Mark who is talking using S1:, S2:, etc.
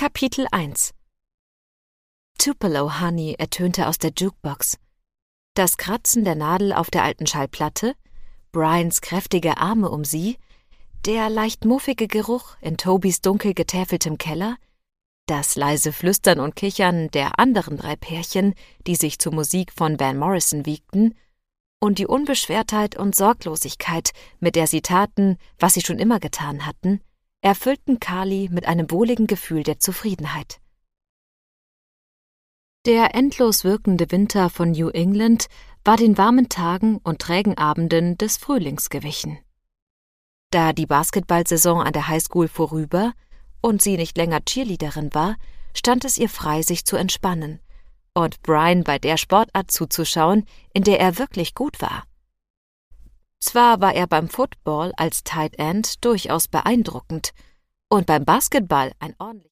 S1: Kapitel 1 Tupelo Honey ertönte aus der Jukebox. Das Kratzen der Nadel auf der alten Schallplatte, Brians kräftige Arme um sie, der leicht muffige Geruch in Tobys dunkel getäfeltem Keller, das leise Flüstern und Kichern der anderen 3 Pärchen, die sich zur Musik von Van Morrison wiegten, und die Unbeschwertheit und Sorglosigkeit, mit der sie taten, was sie schon immer getan hatten, erfüllten Carly mit einem wohligen Gefühl der Zufriedenheit. Der endlos wirkende Winter von New England war den warmen Tagen und trägen Abenden des Frühlings gewichen. Da die Basketballsaison an der Highschool vorüber und sie nicht länger Cheerleaderin war, stand es ihr frei, sich zu entspannen und Brian bei der Sportart zuzuschauen, in der er wirklich gut war. Zwar war er beim Football als Tight End durchaus beeindruckend und beim Basketball ein ordentlicher